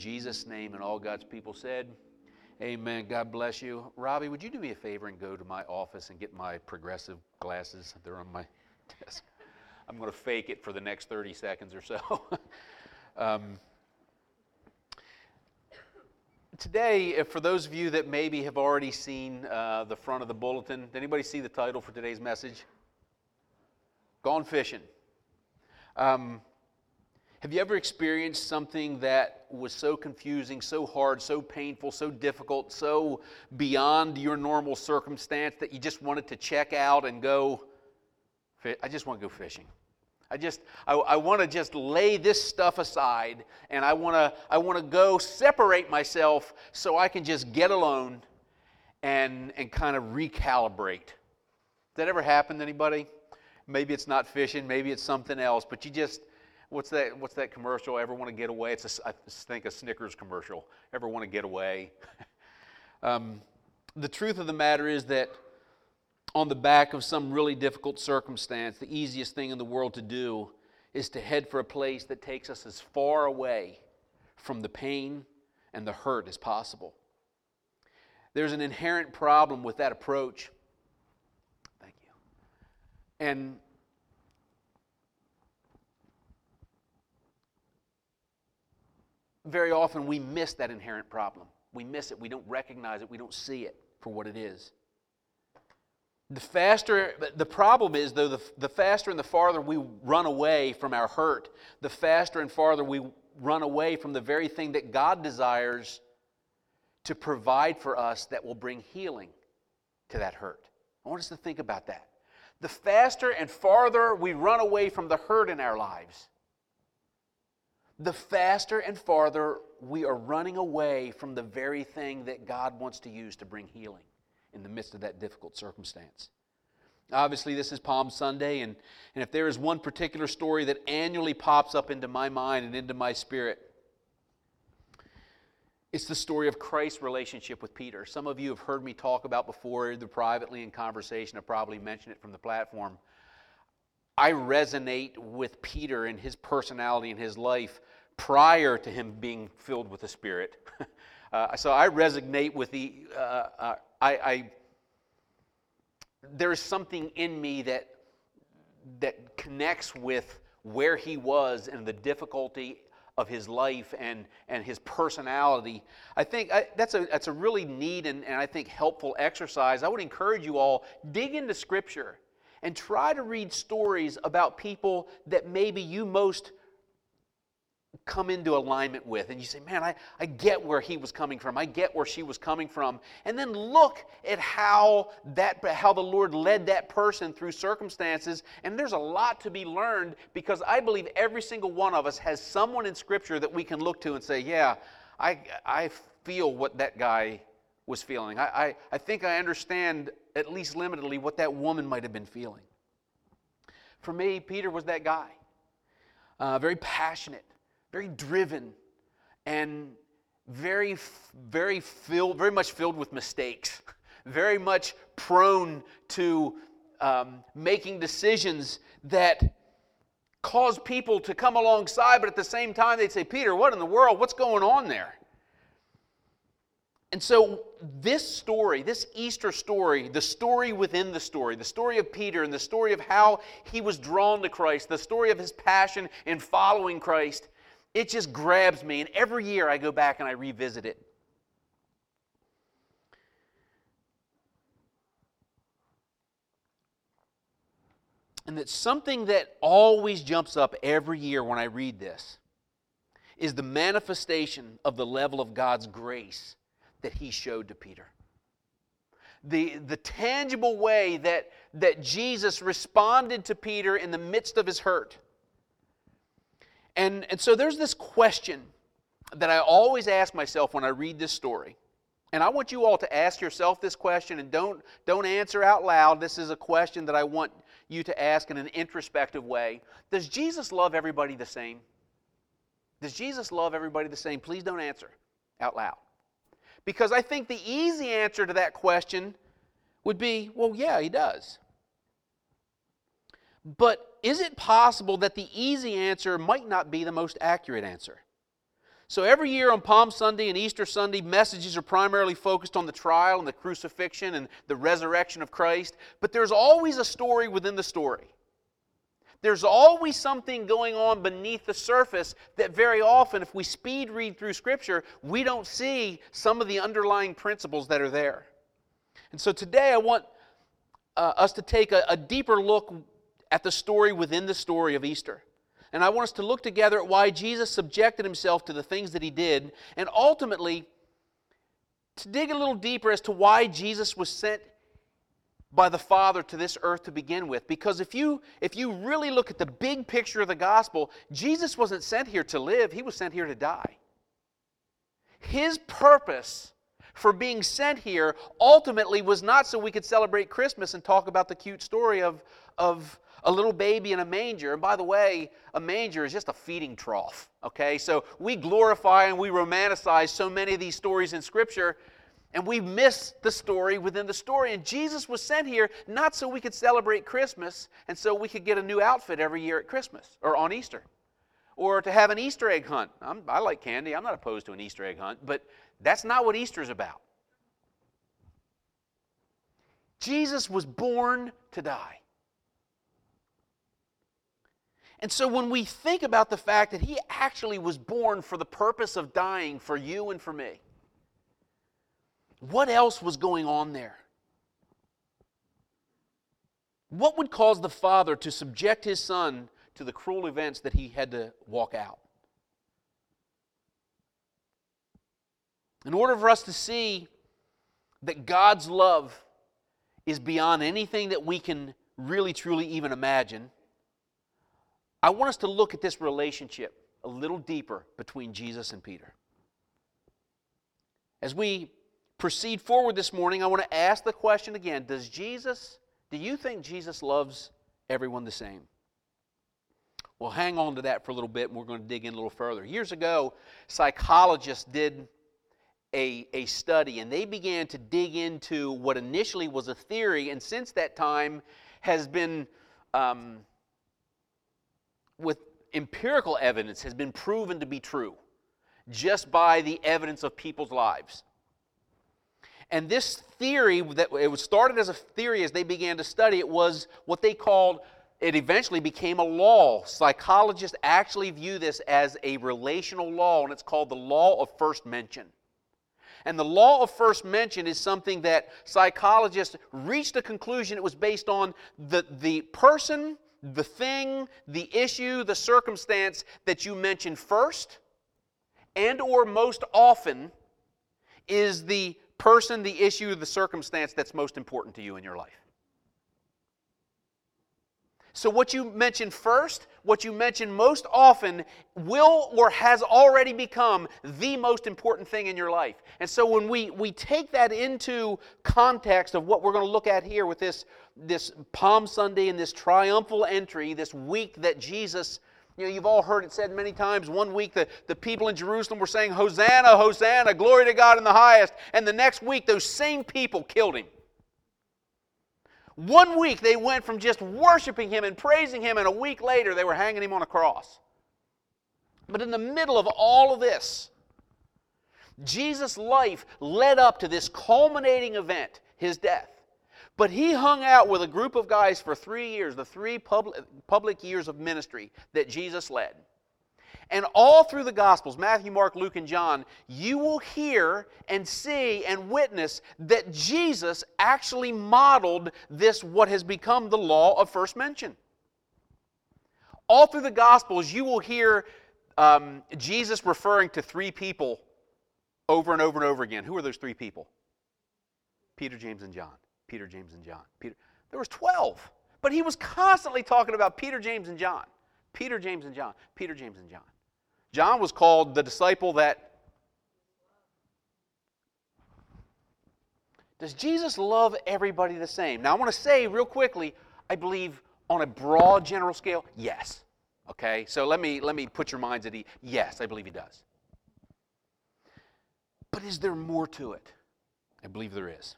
Jesus' name, and all God's people said, amen. God bless you. Robbie, would you do me a favor and go to my office and get my progressive glasses? They're on my desk. I'm going to fake it for the next 30 seconds or so. Today, for those of you that maybe have already seen the front of the bulletin, did anybody see the title for today's message? Gone fishing. Have you ever experienced something that was so confusing, so hard, so painful, so difficult, so beyond your normal circumstance that you just wanted to check out and go, I just want to go fishing. I want to just lay this stuff aside, and I want to go separate myself so I can just get alone and kind of recalibrate. Does that ever happen to anybody? Maybe it's not fishing, maybe it's something else, but you just, what's that commercial? Ever want to get away? I think a Snickers commercial. Ever want to get away? The truth of the matter is that on the back of some really difficult circumstance, the easiest thing in the world to do is to head for a place that takes us as far away from the pain and the hurt as possible. There's an inherent problem with that approach. Thank you. And very often we miss that inherent problem. We miss it. We don't recognize it. We don't see it for what it is. The problem is, though, the faster and the farther we run away from our hurt, the faster and farther we run away from the very thing that God desires to provide for us that will bring healing to that hurt. I want us to think about that. The faster and farther we run away from the hurt in our lives, the faster and farther we are running away from the very thing that God wants to use to bring healing in the midst of that difficult circumstance. Obviously, this is Palm Sunday, and if there is one particular story that annually pops up into my mind and into my spirit, it's the story of Christ's relationship with Peter. Some of you have heard me talk about before, either privately in conversation, I've probably mentioned it from the platform. I resonate with Peter and his personality and his life prior to him being filled with the Spirit. So I resonate with there is something in me that connects with where he was and the difficulty of his life and his personality. I think that's a really neat and I think helpful exercise. I would encourage you all, dig into Scripture and try to read stories about people that maybe you most come into alignment with, and you say, man, I get where he was coming from, I get where she was coming from, and then look at how the Lord led that person through circumstances, and there's a lot to be learned, because I believe every single one of us has someone in Scripture that we can look to and say, yeah, I feel what that guy was feeling. I think I understand, at least limitedly, what that woman might have been feeling. For me, Peter was that guy. Very passionate, very driven, and very much filled with mistakes, very much prone to making decisions that cause people to come alongside, but at the same time they'd say, Peter, what in the world? What's going on there? And so this story, this Easter story, the story within the story of Peter and the story of how he was drawn to Christ, the story of his passion in following Christ, it just grabs me, and every year I go back and I revisit it. And that something that always jumps up every year when I read this is the manifestation of the level of God's grace that he showed to Peter. The tangible way that Jesus responded to Peter in the midst of his hurt. And so there's this question that I always ask myself when I read this story. And I want you all to ask yourself this question, and don't answer out loud. This is a question that I want you to ask in an introspective way. Does Jesus love everybody the same? Does Jesus love everybody the same? Please don't answer out loud. Because I think the easy answer to that question would be, well, yeah, he does. But is it possible that the easy answer might not be the most accurate answer? So every year on Palm Sunday and Easter Sunday, messages are primarily focused on the trial and the crucifixion and the resurrection of Christ. But there's always a story within the story. There's always something going on beneath the surface that very often, if we speed read through Scripture, we don't see some of the underlying principles that are there. And so today I want us to take a deeper look at the story within the story of Easter. And I want us to look together at why Jesus subjected himself to the things that he did, and ultimately to dig a little deeper as to why Jesus was sent by the Father to this earth to begin with. Because if you really look at the big picture of the gospel, Jesus wasn't sent here to live, he was sent here to die. His purpose for being sent here ultimately was not so we could celebrate Christmas and talk about the cute story of a little baby in a manger. And by the way, a manger is just a feeding trough, okay? So we glorify and we romanticize so many of these stories in Scripture, and we miss the story within the story. And Jesus was sent here not so we could celebrate Christmas and so we could get a new outfit every year at Christmas or on Easter, or to have an Easter egg hunt. I like candy. I'm not opposed to an Easter egg hunt, but that's not what Easter is about. Jesus was born to die. And so when we think about the fact that he actually was born for the purpose of dying for you and for me, what else was going on there? What would cause the Father to subject his Son to the cruel events that he had to walk out? In order for us to see that God's love is beyond anything that we can really truly even imagine, I want us to look at this relationship a little deeper between Jesus and Peter. As we proceed forward this morning, I want to ask the question again, do you think Jesus loves everyone the same? Well, hang on to that for a little bit, and we're going to dig in a little further. Years ago, psychologists did a study, and they began to dig into what initially was a theory, and since that time has been with empirical evidence has been proven to be true just by the evidence of people's lives. And this theory, that it was started as a theory as they began to study it, was what they called, it eventually became a law. Psychologists actually view this as a relational law, and it's called the law of first mention. And the law of first mention is something that psychologists reached a conclusion it was based on the person, the thing, the issue, the circumstance that you mention first and or most often is the person, the issue, the circumstance that's most important to you in your life. So what you mention first, what you mention most often will or has already become the most important thing in your life. And so when we take that into context of what we're going to look at here with this Palm Sunday and this triumphal entry, this week that Jesus, you've all heard it said many times. One week the people in Jerusalem were saying, "Hosanna, Hosanna, glory to God in the highest." And the next week those same people killed him. 1 week they went from just worshiping him and praising him, and a week later they were hanging him on a cross. But in the middle of all of this, Jesus' life led up to this culminating event, his death. But he hung out with a group of guys for 3 years, the 3 public years of ministry that Jesus led. And all through the Gospels, Matthew, Mark, Luke, and John, you will hear and see and witness that Jesus actually modeled this, what has become the law of first mention. All through the Gospels, you will hear Jesus referring to 3 people over and over and over again. Who are those 3 people? Peter, James, and John. Peter, James, and John. There was 12, but he was constantly talking about Peter, James, and John. Peter, James, and John. Peter, James, and John. John was called the disciple that... Does Jesus love everybody the same? Now I want to say real quickly, I believe on a broad general scale, yes. Okay, so let me put your minds at ease. Yes, I believe he does. But is there more to it? I believe there is.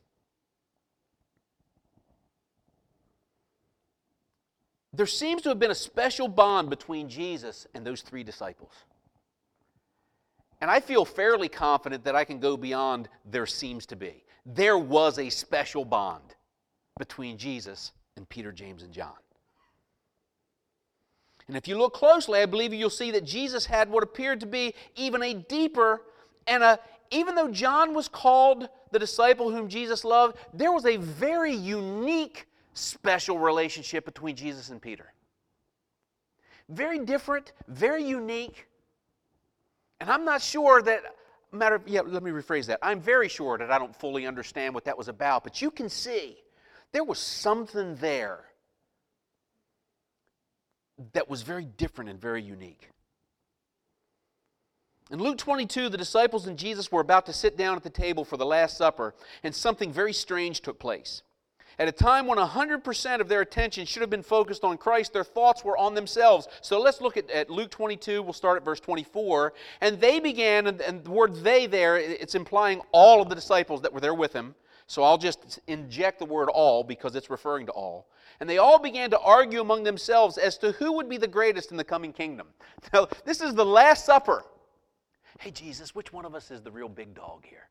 There seems to have been a special bond between Jesus and those 3 disciples. And I feel fairly confident that I can go beyond there seems to be. There was a special bond between Jesus and Peter, James, and John. And if you look closely, I believe you'll see that Jesus had what appeared to be even a deeper and even though John was called the disciple whom Jesus loved, there was a very unique, special relationship between Jesus and Peter. Very different, very unique. And I'm not sure that, let me rephrase that. I'm very sure that I don't fully understand what that was about, but you can see there was something there that was very different and very unique. In Luke 22, the disciples and Jesus were about to sit down at the table for the Last Supper, and something very strange took place. At a time when 100% of their attention should have been focused on Christ, their thoughts were on themselves. So let's look at Luke 22. We'll start at verse 24. And they began, and the word they there, it's implying all of the disciples that were there with him. So I'll just inject the word all because it's referring to all. And they all began to argue among themselves as to who would be the greatest in the coming kingdom. Now, this is the Last Supper. Hey, Jesus, which one of us is the real big dog here?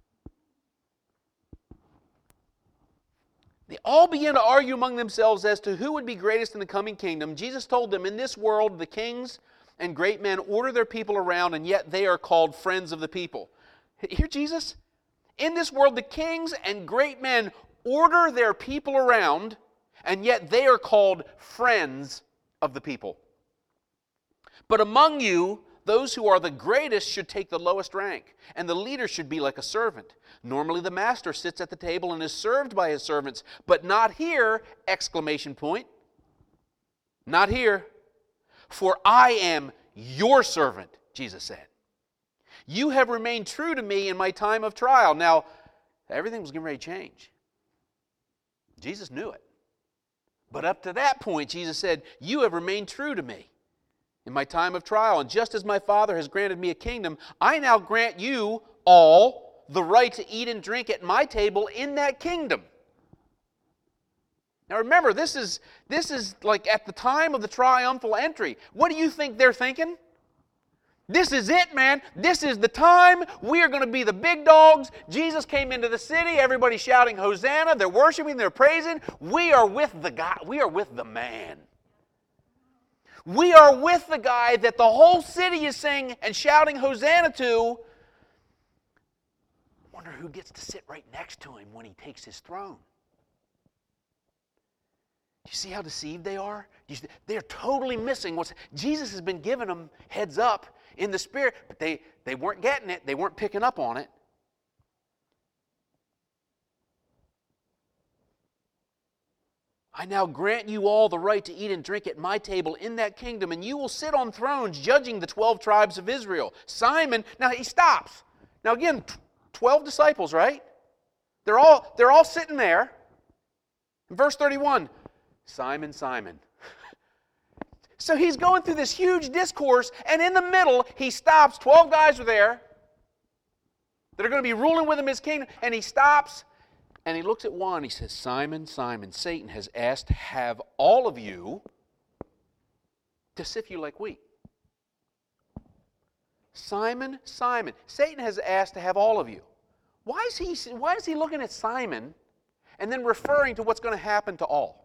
They all began to argue among themselves as to who would be greatest in the coming kingdom. Jesus told them, in this world, the kings and great men order their people around, and yet they are called friends of the people. Hear Jesus? In this world, the kings and great men order their people around, and yet they are called friends of the people. But among you, those who are the greatest should take the lowest rank, and the leader should be like a servant. Normally the master sits at the table and is served by his servants, but not here, exclamation point. Not here. For I am your servant, Jesus said. You have remained true to me in my time of trial. Now, everything was getting ready to change. Jesus knew it. But up to that point, Jesus said, you have remained true to me in my time of trial. And just as my Father has granted me a kingdom, I now grant you all the right to eat and drink at my table in that kingdom. Now remember, this is like at the time of the triumphal entry. What do you think they're thinking? This is it, man. This is the time. We are going to be the big dogs. Jesus came into the city. Everybody's shouting Hosanna. They're worshiping. They're praising. We are with the guy. We are with the man. We are with the guy that the whole city is saying and shouting Hosanna to. I wonder who gets to sit right next to him when he takes his throne. Do you see how deceived they are? They're totally missing what's... Jesus has been giving them heads up in the Spirit, but they weren't getting it. They weren't picking up on it. I now grant you all the right to eat and drink at my table in that kingdom, and you will sit on thrones judging the 12 tribes of Israel. Simon, now he stops. Now again, 12 disciples, right? They're all sitting there. In verse 31, Simon, Simon. So he's going through this huge discourse, and in the middle, he stops. 12 guys are there that are going to be ruling with him his kingdom, and he stops, and he looks at one. He says, Simon, Simon, Satan has asked to have all of you to sift you like wheat. Simon, Simon, Satan has asked to have all of you. Why is he looking at Simon and then referring to what's going to happen to all?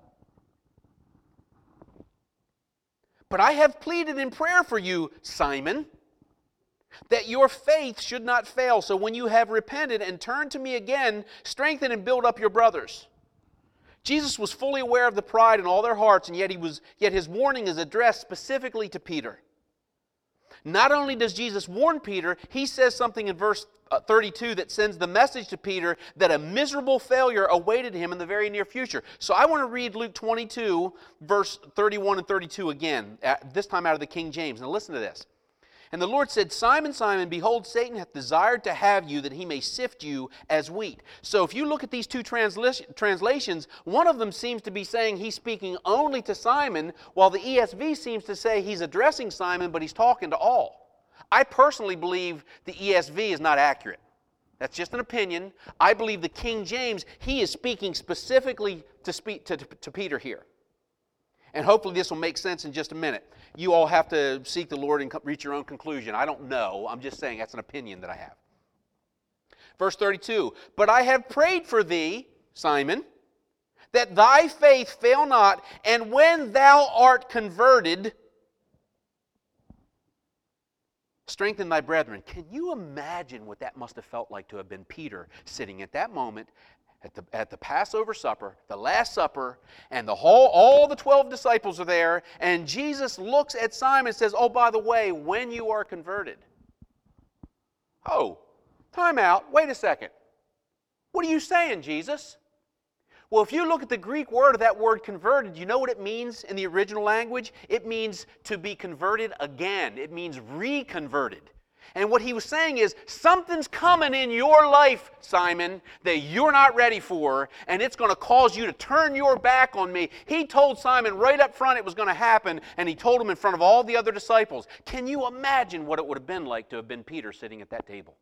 But I have pleaded in prayer for you, Simon, that your faith should not fail. So when you have repented and turned to me again, strengthen and build up your brothers. Jesus was fully aware of the pride in all their hearts, and yet his warning is addressed specifically to Peter. Not only does Jesus warn Peter, he says something in verse 32 that sends the message to Peter that a miserable failure awaited him in the very near future. So I want to read Luke 22, verse 31 and 32 again, this time out of the King James. Now listen to this. And the Lord said, Simon, Simon, behold, Satan hath desired to have you, that he may sift you as wheat. So if you look at these two translations, one of them seems to be saying he's speaking only to Simon, while the ESV seems to say he's addressing Simon, but he's talking to all. I personally believe the ESV is not accurate. That's just an opinion. I believe the King James, he is speaking specifically to Peter here. And hopefully this will make sense in just a minute. You all have to seek the Lord and reach your own conclusion. I don't know. I'm just saying that's an opinion that I have. Verse 32, but I have prayed for thee, Simon, that thy faith fail not, and when thou art converted, strengthen thy brethren. Can you imagine what that must have felt like to have been Peter sitting at that moment at the Passover supper, the Last Supper, and all the 12 disciples are there, and Jesus looks at Simon and says, oh, by the way, when you are converted. Oh, time out. Wait a second. What are you saying, Jesus? Well, if you look at the Greek word of that word converted, you know what it means in the original language? It means to be converted again. It means reconverted. And what he was saying is, something's coming in your life, Simon, that you're not ready for, and it's going to cause you to turn your back on me. He told Simon right up front it was going to happen, and he told him in front of all the other disciples. Can you imagine what it would have been like to have been Peter sitting at that table?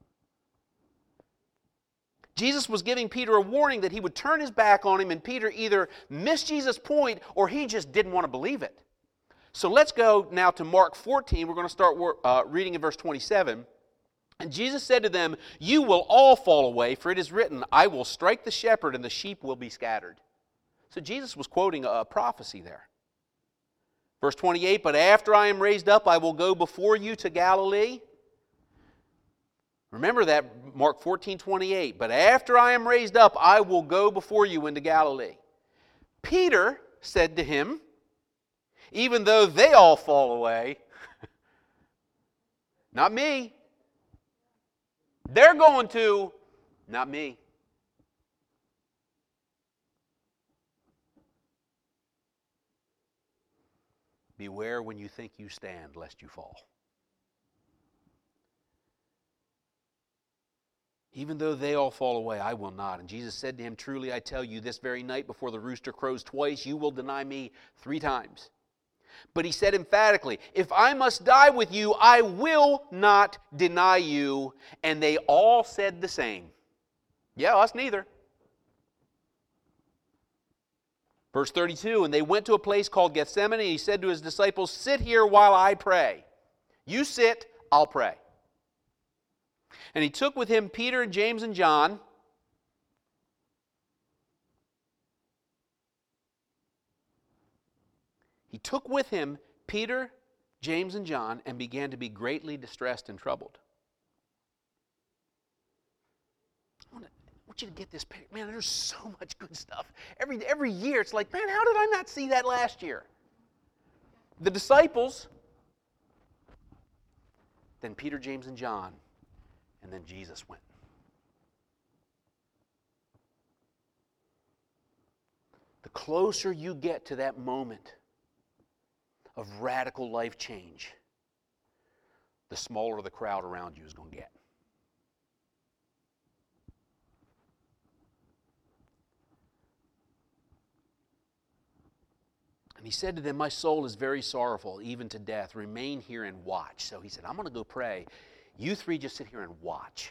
Jesus was giving Peter a warning that he would turn his back on him, and Peter either missed Jesus' point or he just didn't want to believe it. So let's go now to Mark 14. We're going to start reading in verse 27. And Jesus said to them, you will all fall away, for it is written, I will strike the shepherd, and the sheep will be scattered. So Jesus was quoting a prophecy there. Verse 28, but after I am raised up, I will go before you to Galilee. Remember that, Mark 14:28. But after I am raised up, I will go before you into Galilee. Peter said to him, even though they all fall away, not me. They're going to, not me. Beware when you think you stand, lest you fall. Even though they all fall away, I will not. And Jesus said to him, truly I tell you, this very night before the rooster crows twice, you will deny me 3 times. But he said emphatically, if I must die with you, I will not deny you. And they all said the same. Yeah, us neither. Verse 32, and they went to a place called Gethsemane, and he said to his disciples, sit here while I pray. You sit, I'll pray. And he took with him Peter and James and John. He took with him Peter, James, and John and began to be greatly distressed and troubled. I want you to get this picture. Man, there's so much good stuff. Every year it's like, man, how did I not see that last year? The disciples, then Peter, James, and John, and then Jesus went. The closer you get to that moment of radical life change, the smaller the crowd around you is going to get. And he said to them, my soul is very sorrowful, even to death. Remain here and watch. So he said, I'm going to go pray. You 3 just sit here and watch.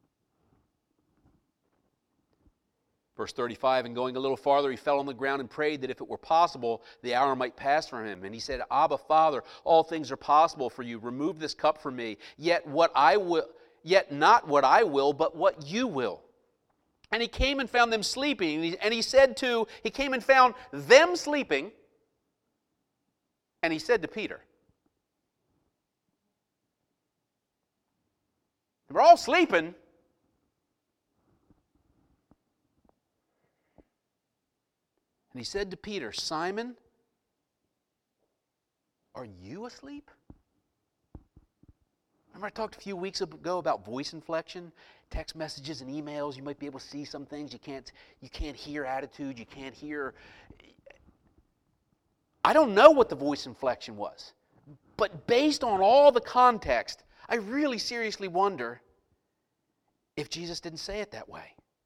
Verse 35, and going a little farther, he fell on the ground and prayed that if it were possible, the hour might pass from him. And he said, Abba, Father, all things are possible for you. Remove this cup from me. Yet not what I will, but what you will. And he came and found them sleeping. He came and found them sleeping. And he said to Peter, we're all sleeping. And he said to Peter, Simon, are you asleep? Remember I talked a few weeks ago about voice inflection, text messages and emails. You might be able to see some things. You can't hear attitude. You can't hear. I don't know what the voice inflection was. But based on all the context, I really seriously wonder if Jesus didn't say it that way.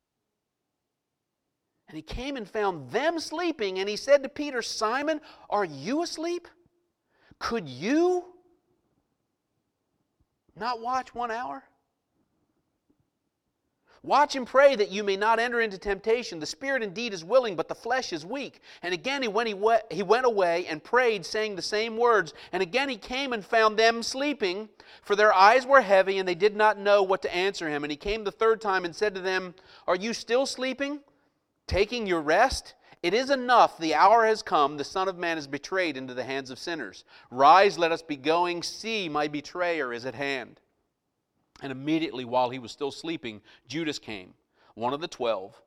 And he came and found them sleeping, and he said to Peter, Simon, are you asleep? Could you not watch 1 hour? Watch and pray that you may not enter into temptation. The spirit indeed is willing, but the flesh is weak. And again he went away and prayed, saying the same words. And again he came and found them sleeping, for their eyes were heavy, and they did not know what to answer him. And he came the third time and said to them, Are you still sleeping, taking your rest? It is enough, the hour has come, the Son of Man is betrayed into the hands of sinners. Rise, let us be going. See, my betrayer is at hand. And immediately while he was still sleeping, Judas came, one of the 12,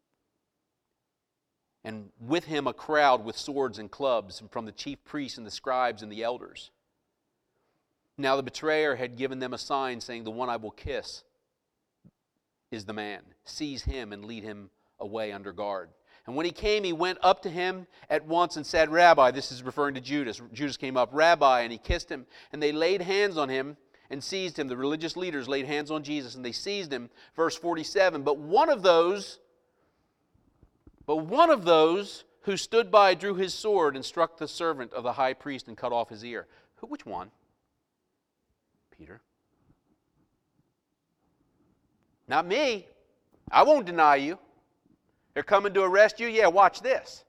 and with him a crowd with swords and clubs from the chief priests and the scribes and the elders. Now the betrayer had given them a sign, saying, The one I will kiss is the man. Seize him and lead him away under guard. And when he came, he went up to him at once and said, Rabbi, this is referring to Judas. Judas came up, Rabbi, and he kissed him. And they laid hands on him and seized him. The religious leaders laid hands on Jesus and they seized him. Verse 47, But one of those who stood by drew his sword and struck the servant of the high priest and cut off his ear. Which one? Peter. Not me. I won't deny you. They're coming to arrest you? Yeah, watch this.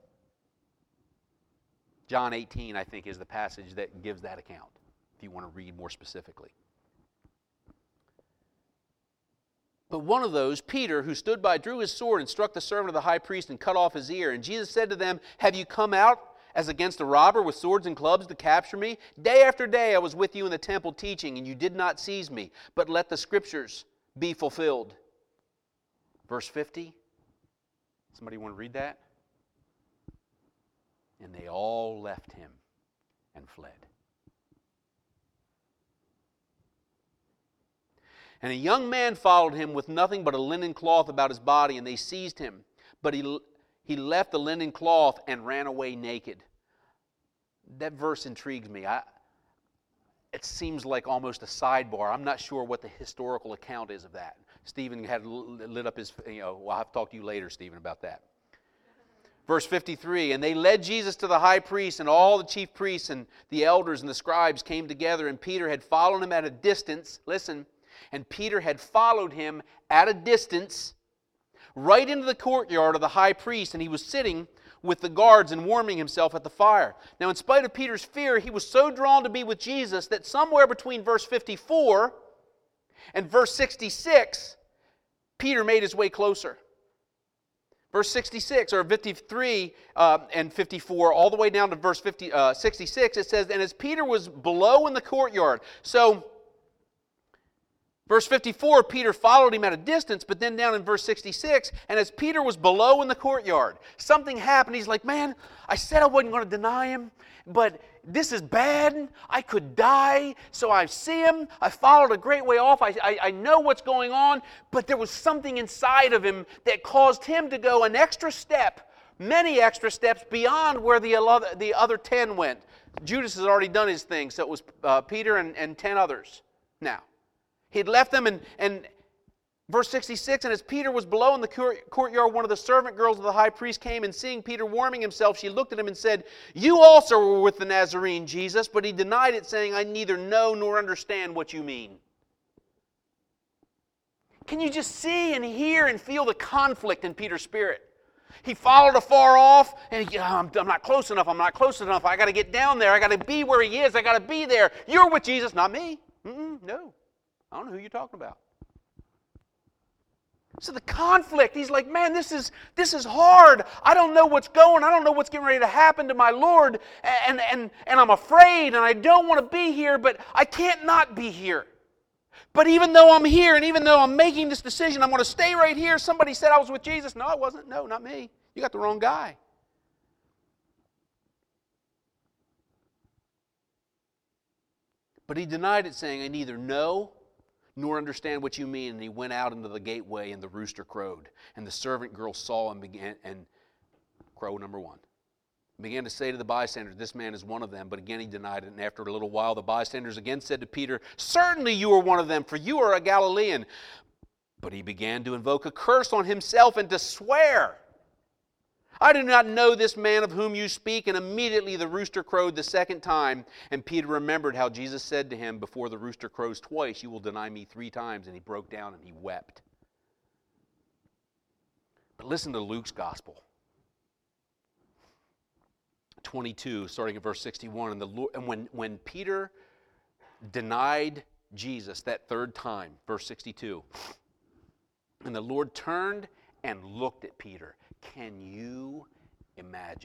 John 18, I think, is the passage that gives that account, if you want to read more specifically. But one of those, Peter, who stood by, drew his sword and struck the servant of the high priest and cut off his ear. And Jesus said to them, Have you come out as against a robber with swords and clubs to capture me? Day after day I was with you in the temple teaching, and you did not seize me, but let the Scriptures be fulfilled. Verse 50. Somebody want to read that? And they all left him and fled. And a young man followed him with nothing but a linen cloth about his body, and they seized him. But he left the linen cloth and ran away naked. That verse intrigues me. It seems like almost a sidebar. I'm not sure what the historical account is of that. Stephen had lit up his, I'll have to talk to you later, Stephen, about that. Verse 53, And they led Jesus to the high priest, and all the chief priests and the elders and the scribes came together, and Peter had followed him at a distance. Listen. And Peter had followed him at a distance right into the courtyard of the high priest, and he was sitting with the guards and warming himself at the fire. Now, in spite of Peter's fear, he was so drawn to be with Jesus that somewhere between verse 54 and verse 66, Peter made his way closer. Verse 66, or 53 and 54, all the way down to verse 66, it says, And as Peter was below in the courtyard, so verse 54, Peter followed him at a distance, but then down in verse 66, and as Peter was below in the courtyard, something happened. He's like, man, I said I wasn't going to deny him, but this is bad. I could die. So I see him. I followed a great way off. I know what's going on, but there was something inside of him that caused him to go an extra step, many extra steps beyond where the other 10 went. Judas has already done his thing, so it was Peter and 10 others now. He'd left them, and verse 66, And as Peter was below in the courtyard, one of the servant girls of the high priest came, and seeing Peter warming himself, she looked at him and said, You also were with the Nazarene, Jesus. But he denied it, saying, I neither know nor understand what you mean. Can you just see and hear and feel the conflict in Peter's spirit? He followed afar off, and I'm not close enough, I'm not close enough, I got to get down there, I got to be where he is, I got to be there. You're with Jesus, not me. No. I don't know who you're talking about. So the conflict, he's like, man, this is hard. I don't know what's going. I don't know what's getting ready to happen to my Lord. And I'm afraid, and I don't want to be here, but I can't not be here. But even though I'm here, and even though I'm making this decision, I'm going to stay right here. Somebody said I was with Jesus. No, I wasn't. No, not me. You got the wrong guy. But he denied it, saying, I neither know nor understand what you mean. And he went out into the gateway, and the rooster crowed. And the servant girl saw him and crow number 1. Began to say to the bystanders, This man is one of them. But again he denied it. And after a little while the bystanders again said to Peter, Certainly you are one of them, for you are a Galilean. But he began to invoke a curse on himself and to swear, I do not know this man of whom you speak. And immediately the rooster crowed the second time. And Peter remembered how Jesus said to him, Before the rooster crows twice, you will deny me 3 times. And he broke down and he wept. But listen to Luke's gospel. 22, starting at verse 61. And when Peter denied Jesus that third time, verse 62, and the Lord turned and looked at Peter. Can you imagine?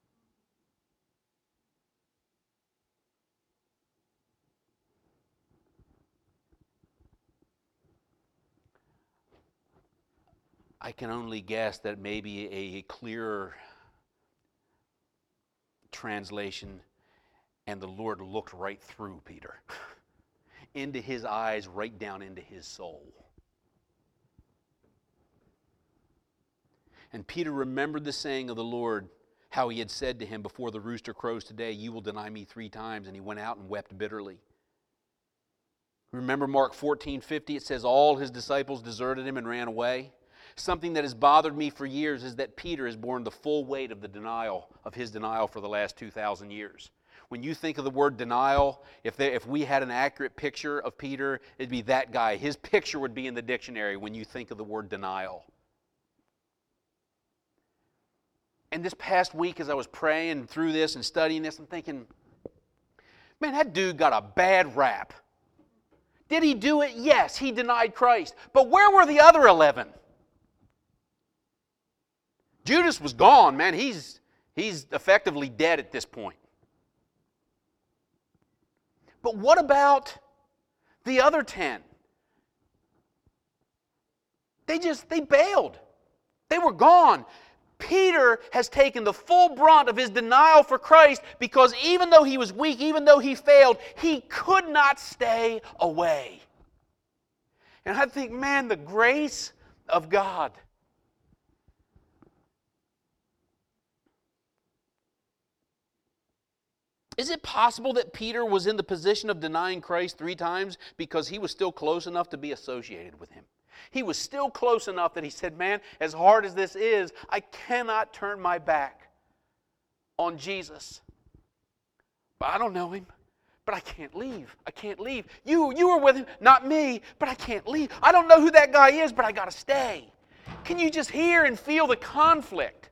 I can only guess that maybe a clearer translation, and the Lord looked right through Peter, into his eyes, right down into his soul. And Peter remembered the saying of the Lord, how he had said to him, before the rooster crows today, you will deny me 3 times. And he went out and wept bitterly. Remember Mark 14:50, it says all his disciples deserted him and ran away. Something that has bothered me for years is that Peter has borne the full weight of his denial for the last 2,000 years. When you think of the word denial, if we had an accurate picture of Peter, it'd be that guy. His picture would be in the dictionary when you think of the word denial. And this past week, as I was praying through this and studying this, I'm thinking, man, that dude got a bad rap. Did he do it? Yes, he denied Christ. But where were the other 11? Judas was gone, man. He's effectively dead at this point. But what about the other 10? They bailed. They were gone. Peter has taken the full brunt of his denial for Christ because even though he was weak, even though he failed, he could not stay away. And I think, man, the grace of God. Is it possible that Peter was in the position of denying Christ 3 times because he was still close enough to be associated with him? He was still close enough that he said, man, as hard as this is, I cannot turn my back on Jesus. But I don't know him. But I can't leave. I can't leave. You were with him, not me, but I can't leave. I don't know who that guy is, but I got to stay. Can you just hear and feel the conflict?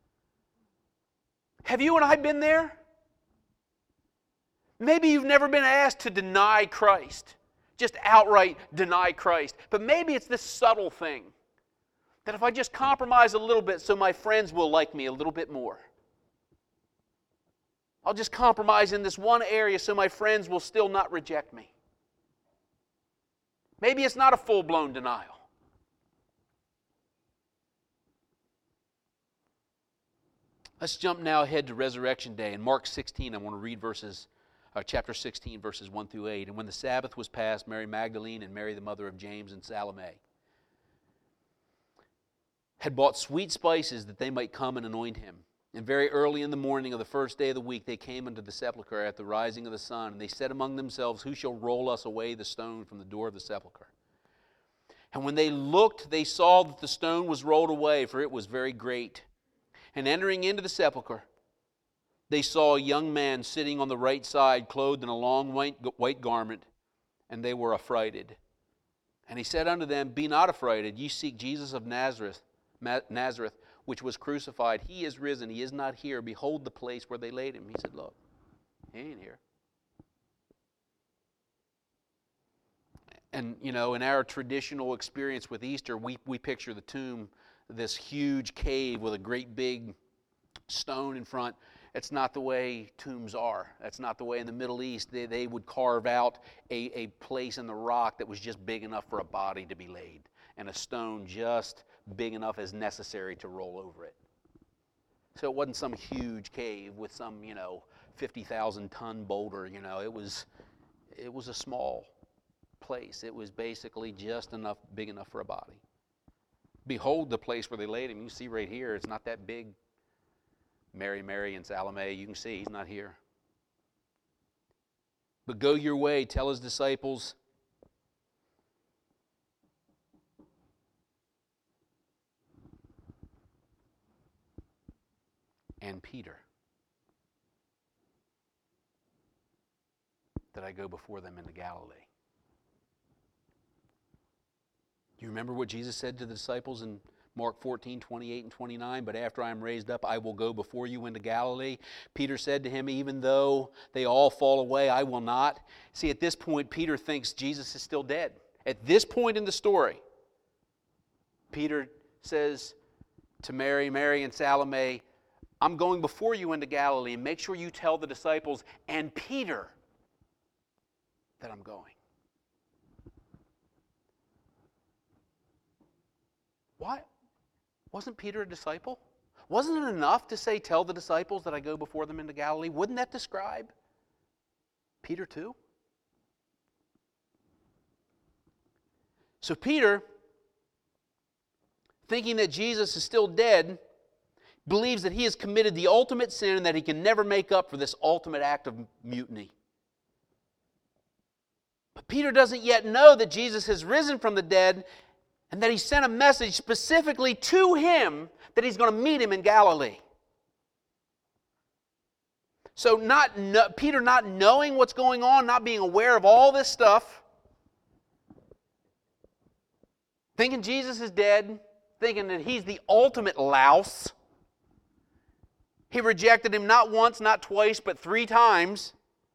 Have you and I been there? Maybe you've never been asked to deny Christ, just outright deny Christ. But maybe it's this subtle thing that if I just compromise a little bit so my friends will like me a little bit more. I'll just compromise in this one area so my friends will still not reject me. Maybe it's not a full-blown denial. Let's jump now ahead to Resurrection Day. In Mark 16, I want to read chapter 16, verses 1 through 8. And when the Sabbath was past, Mary Magdalene and Mary the mother of James and Salome had bought sweet spices that they might come and anoint him. And very early in the morning of the first day of the week, they came unto the sepulchre at the rising of the sun. And they said among themselves, who shall roll us away the stone from the door of the sepulchre? And when they looked, they saw that the stone was rolled away, for it was very great. And entering into the sepulchre, they saw a young man sitting on the right side, clothed in a long white garment, and they were affrighted. And he said unto them, be not affrighted, ye seek Jesus of Nazareth, which was crucified. He is risen, he is not here. Behold the place where they laid him. He said, look, he ain't here. And, in our traditional experience with Easter, we picture the tomb, this huge cave with a great big stone in front. It's not the way tombs are. That's not the way in the Middle East. They would carve out a place in the rock that was just big enough for a body to be laid, and a stone just big enough as necessary to roll over it. So it wasn't some huge cave with some, 50,000-ton boulder. It was a small place. It was basically just big enough for a body. Behold the place where they laid him. You see right here, it's not that big. Mary, and Salome, you can see he's not here. But go your way, tell his disciples, and Peter, that I go before them into Galilee. Do you remember what Jesus said to the disciples in Mark 14, 28 and 29, but after I am raised up, I will go before you into Galilee. Peter said to him, even though they all fall away, I will not. See, at this point, Peter thinks Jesus is still dead. At this point in the story, Peter says to Mary and Salome, I'm going before you into Galilee, and make sure you tell the disciples and Peter that I'm going. Why? Wasn't Peter a disciple? Wasn't it enough to say, tell the disciples that I go before them into Galilee? Wouldn't that describe Peter too? So Peter, thinking that Jesus is still dead, believes that he has committed the ultimate sin and that he can never make up for this ultimate act of mutiny. But Peter doesn't yet know that Jesus has risen from the dead and that he sent a message specifically to him that he's going to meet him in Galilee. So Peter not knowing what's going on, not being aware of all this stuff, thinking Jesus is dead, thinking that he's the ultimate louse. He rejected him not once, not twice, but 3 times.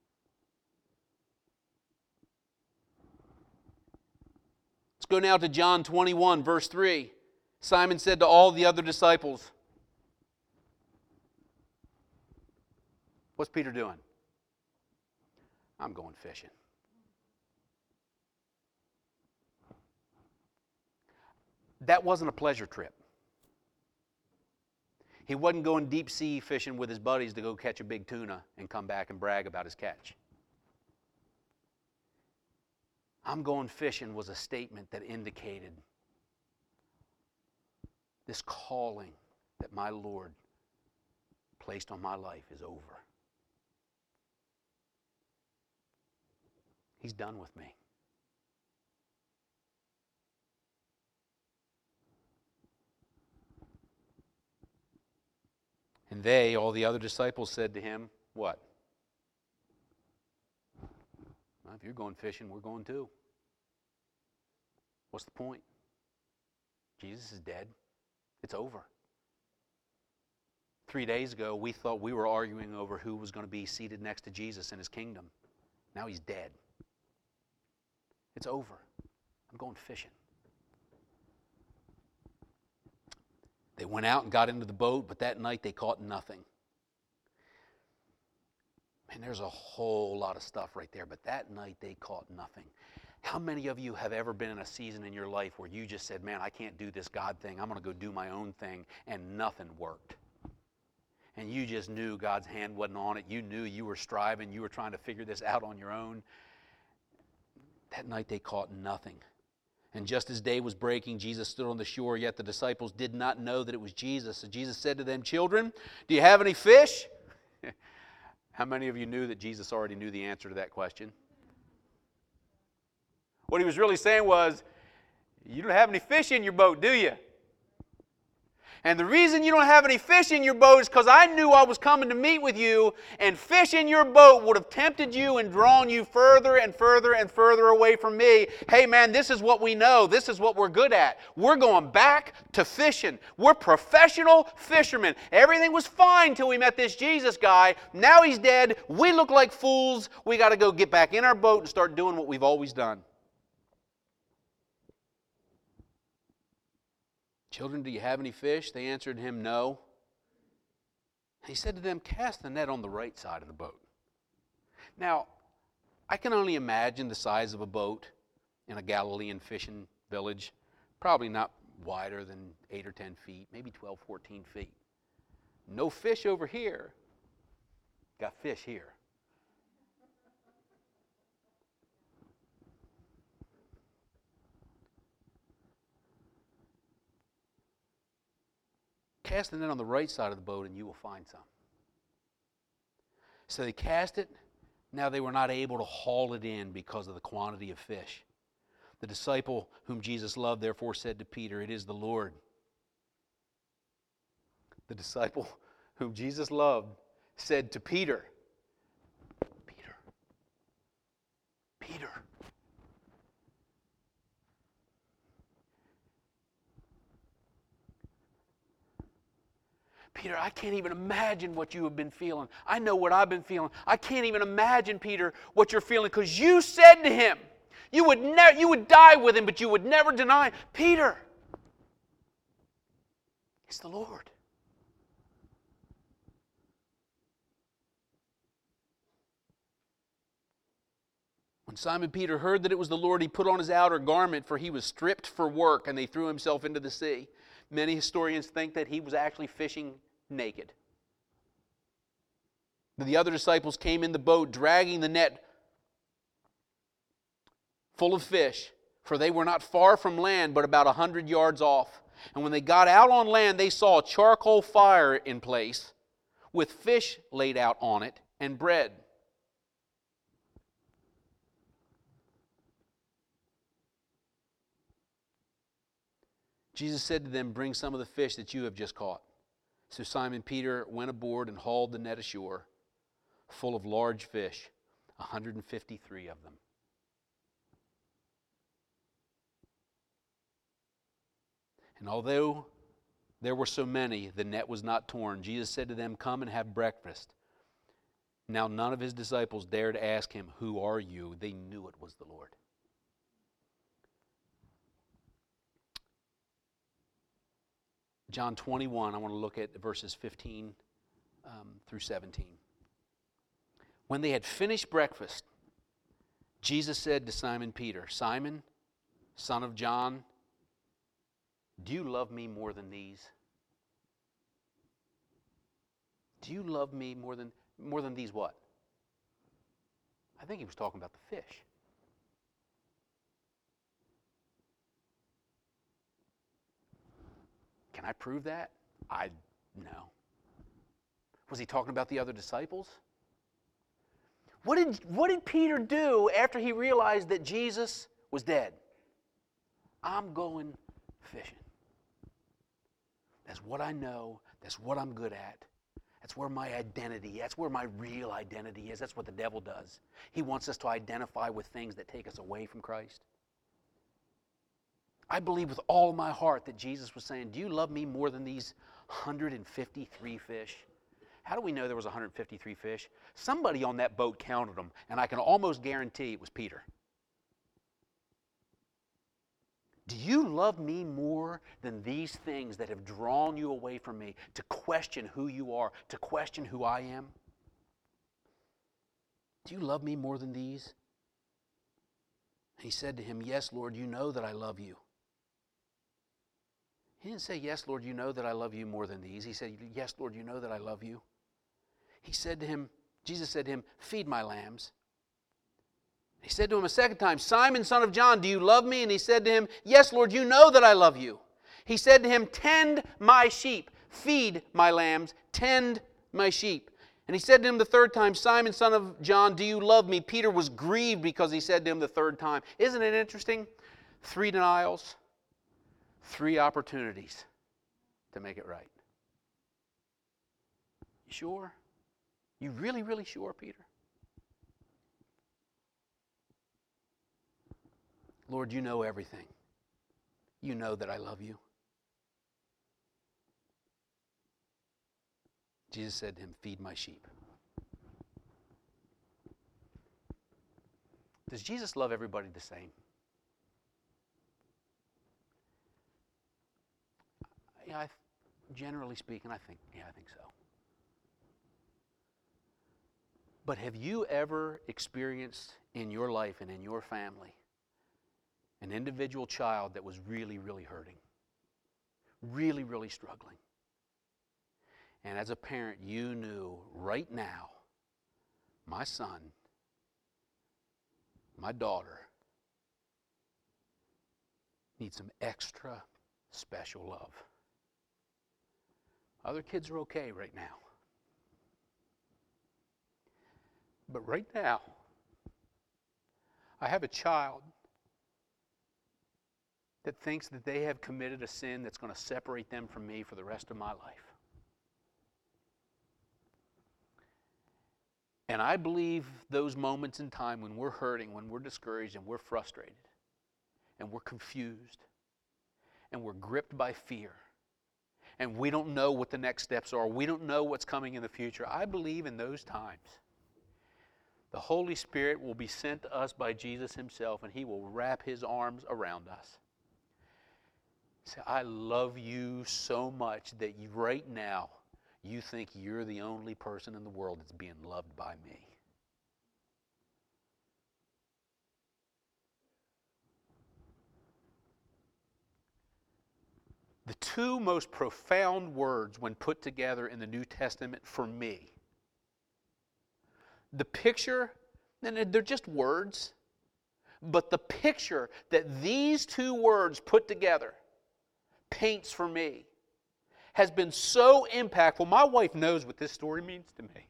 Let's go now to John 21, verse 3. Simon said to all the other disciples, what's Peter doing? I'm going fishing. That wasn't a pleasure trip. He wasn't going deep sea fishing with his buddies to go catch a big tuna and come back and brag about his catch. I'm going fishing was a statement that indicated this calling that my Lord placed on my life is over. He's done with me. And they, all the other disciples, said to him, what? Well, if you're going fishing, we're going too. What's the point? Jesus is dead. It's over. 3 days ago, we thought we were arguing over who was going to be seated next to Jesus in his kingdom. Now he's dead. It's over. I'm going fishing. They went out and got into the boat, but that night they caught nothing. Man, there's a whole lot of stuff right there, but that night they caught nothing. How many of you have ever been in a season in your life where you just said, man, I can't do this God thing. I'm going to go do my own thing, and nothing worked? And you just knew God's hand wasn't on it. You knew you were striving. You were trying to figure this out on your own. That night they caught nothing. And just as day was breaking, Jesus stood on the shore, yet the disciples did not know that it was Jesus. So Jesus said to them, children, do you have any fish? How many of you knew that Jesus already knew the answer to that question? What he was really saying was, you don't have any fish in your boat, do you? And the reason you don't have any fish in your boat is because I knew I was coming to meet with you, and fish in your boat would have tempted you and drawn you further and further and further away from me. Hey man, this is what we know. This is what we're good at. We're going back to fishing. We're professional fishermen. Everything was fine till we met this Jesus guy. Now he's dead. We look like fools. We got to go get back in our boat and start doing what we've always done. Children, do you have any fish? They answered him, no. He said to them, cast the net on the right side of the boat. Now, I can only imagine the size of a boat in a Galilean fishing village. Probably not wider than 8 or 10 feet, maybe 12, 14 feet. No fish over here. Got fish here. Cast the net on the right side of the boat and you will find some. So they cast it. Now they were not able to haul it in because of the quantity of fish. The disciple whom Jesus loved therefore said to Peter, it is the Lord. The disciple whom Jesus loved said to Peter, Peter. Peter, I can't even imagine what you have been feeling. I know what I've been feeling. I can't even imagine, Peter, what you're feeling, because you said to him, you would die with him, but you would never deny. Peter, it's the Lord. When Simon Peter heard that it was the Lord, he put on his outer garment, for he was stripped for work, and they threw himself into the sea. Many historians think that he was actually fishing naked. But the other disciples came in the boat, dragging the net full of fish, for they were not far from land, but about 100 yards off. And when they got out on land, they saw a charcoal fire in place, with fish laid out on it, and bread. Jesus said to them, "Bring some of the fish that you have just caught." So Simon Peter went aboard and hauled the net ashore, full of large fish, 153 of them. And although there were so many, the net was not torn. Jesus said to them, "Come and have breakfast." Now none of his disciples dared ask him, "Who are you?" They knew it was the Lord. John 21, I want to look at verses 15 through 17. When they had finished breakfast, Jesus said to Simon Peter, "Simon, son of John, do you love me more than these?" Do you love me more than these what? I think he was talking about the fish. Can I prove that? No. Was he talking about the other disciples? What did Peter do after he realized that Jesus was dead? I'm going fishing. That's what I know. That's what I'm good at. That's where my identity, that's where my real identity is. That's what the devil does. He wants us to identify with things that take us away from Christ. I believe with all my heart that Jesus was saying, "Do you love me more than these 153 fish?" How do we know there was 153 fish? Somebody on that boat counted them, and I can almost guarantee it was Peter. Do you love me more than these things that have drawn you away from me, to question who you are, to question who I am? Do you love me more than these? And he said to him, "Yes, Lord, you know that I love you." He didn't say, "Yes, Lord, you know that I love you more than these." He said, "Yes, Lord, you know that I love you." He said to him, Jesus said to him, "Feed my lambs." He said to him a second time, "Simon, son of John, do you love me?" And he said to him, "Yes, Lord, you know that I love you." He said to him, "Tend my sheep, feed my lambs, tend my sheep." And he said to him the third time, "Simon, son of John, do you love me?" Peter was grieved because he said to him the third time. Isn't it interesting? 3 denials, 3 opportunities to make it right. You sure? You really, really sure, Peter? Lord, you know everything. You know that I love you. Jesus said to him, "Feed my sheep." Does Jesus love everybody the same? Yeah, generally speaking, I think so. But have you ever experienced in your life and in your family an individual child that was really, really hurting? Really, really struggling? And as a parent, you knew right now, my son, my daughter, needs some extra special love. Other kids are okay right now. But right now, I have a child that thinks that they have committed a sin that's going to separate them from me for the rest of my life. And I believe those moments in time when we're hurting, when we're discouraged, and we're frustrated, and we're confused, and we're gripped by fear, and we don't know what the next steps are. We don't know what's coming in the future. I believe in those times, the Holy Spirit will be sent to us by Jesus himself, and he will wrap his arms around us. Say, I love you so much that right now you think you're the only person in the world that's being loved by me. The two most profound words when put together in the New Testament for me, the picture, and they're just words, but the picture that these two words put together paints for me has been so impactful. My wife knows what this story means to me.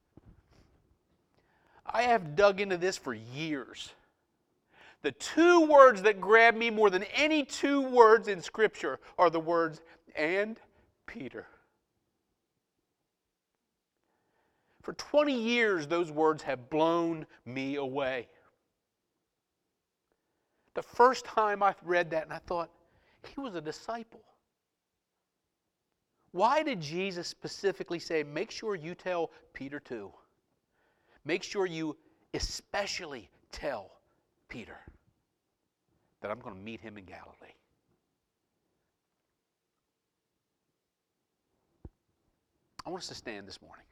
I have dug into this for years. The two words that grab me more than any two words in Scripture are the words, "and Peter." For 20 years, those words have blown me away. The first time I read that, and I thought, he was a disciple. Why did Jesus specifically say, make sure you tell Peter too? Make sure you especially tell Peter that I'm going to meet him in Galilee. I want us to stand this morning.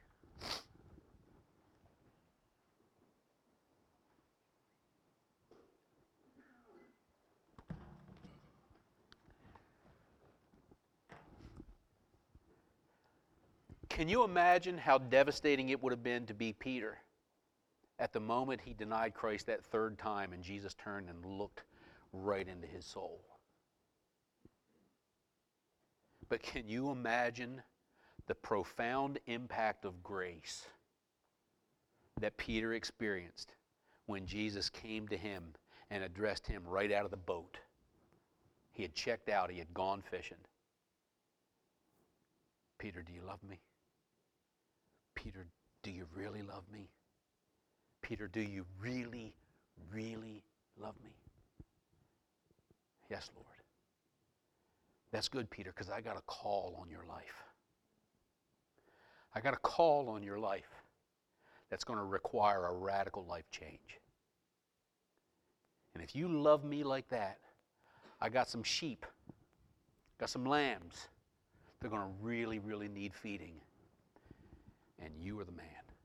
Can you imagine how devastating it would have been to be Peter at the moment he denied Christ that third time and Jesus turned and looked right into his soul? But can you imagine the profound impact of grace that Peter experienced when Jesus came to him and addressed him right out of the boat? He had checked out. He had gone fishing. Peter, do you love me? Peter, do you really love me? Peter, do you really, really love me? Yes, Lord. That's good, Peter, because I got a call on your life. I got a call on your life that's going to require a radical life change. And if you love me like that, I got some sheep, got some lambs. They're going to really, really need feeding. And you are the man.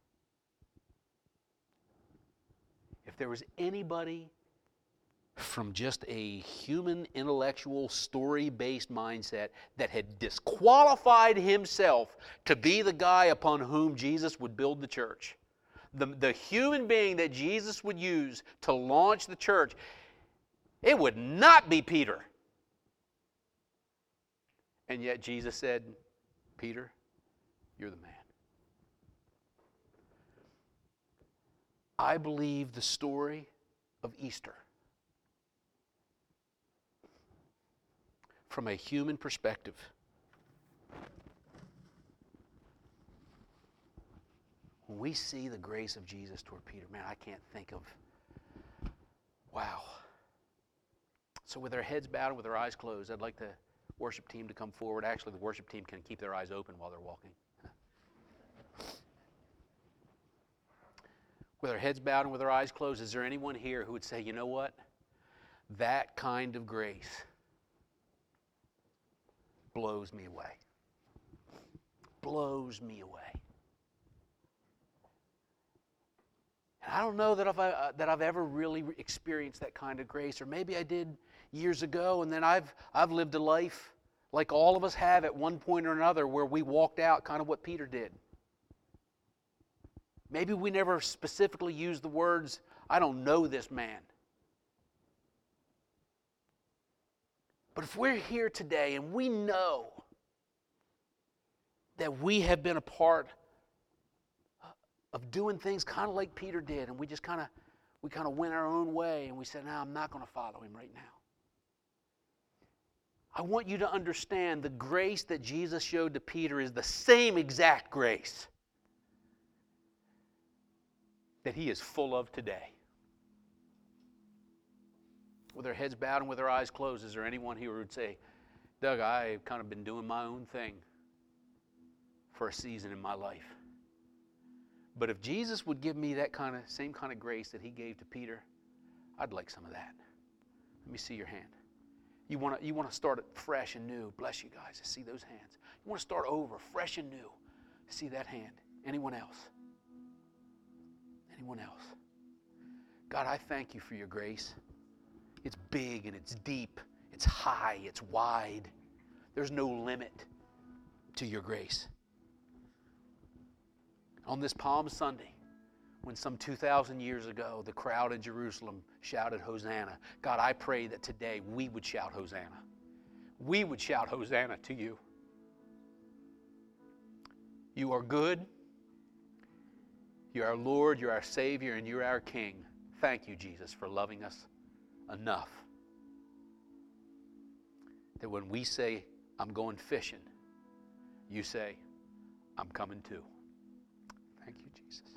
If there was anybody from just a human, intellectual, story-based mindset that had disqualified himself to be the guy upon whom Jesus would build the church, the human being that Jesus would use to launch the church, it would not be Peter. And yet Jesus said, Peter, you're the man. I believe the story of Easter, from a human perspective, when we see the grace of Jesus toward Peter, man, I can't think of, wow. So with our heads bowed and with our eyes closed, I'd like the worship team to come forward. Actually, the worship team can keep their eyes open while they're walking. With our heads bowed and with our eyes closed, is there anyone here who would say, you know what? That kind of grace blows me away. Blows me away. And I don't know that I've ever really experienced that kind of grace, or maybe I did years ago, and then I've lived a life like all of us have at one point or another where we walked out kind of what Peter did. Maybe we never specifically used the words, I don't know this man. But if we're here today and we know that we have been a part of doing things kind of like Peter did, and we kind of went our own way, and we said, no, I'm not going to follow him right now. I want you to understand the grace that Jesus showed to Peter is the same exact grace that he is full of today. With our heads bowed and with our eyes closed, is there anyone here who would say, Doug, I've kind of been doing my own thing for a season in my life. But if Jesus would give me that same kind of grace that he gave to Peter, I'd like some of that. Let me see your hand. You want to start it fresh and new. Bless you guys. I see those hands. You want to start over, fresh and new. See that hand. Anyone else? Anyone else? God, I thank you for your grace. It's big and it's deep. It's high. It's wide. There's no limit to your grace. On this Palm Sunday, when some 2,000 years ago the crowd in Jerusalem shouted Hosanna, God, I pray that today we would shout Hosanna. We would shout Hosanna to you. You are good. You're our Lord, you're our Savior, and you're our King. Thank you, Jesus, for loving us enough that when we say, I'm going fishing, you say, I'm coming too. Thank you, Jesus.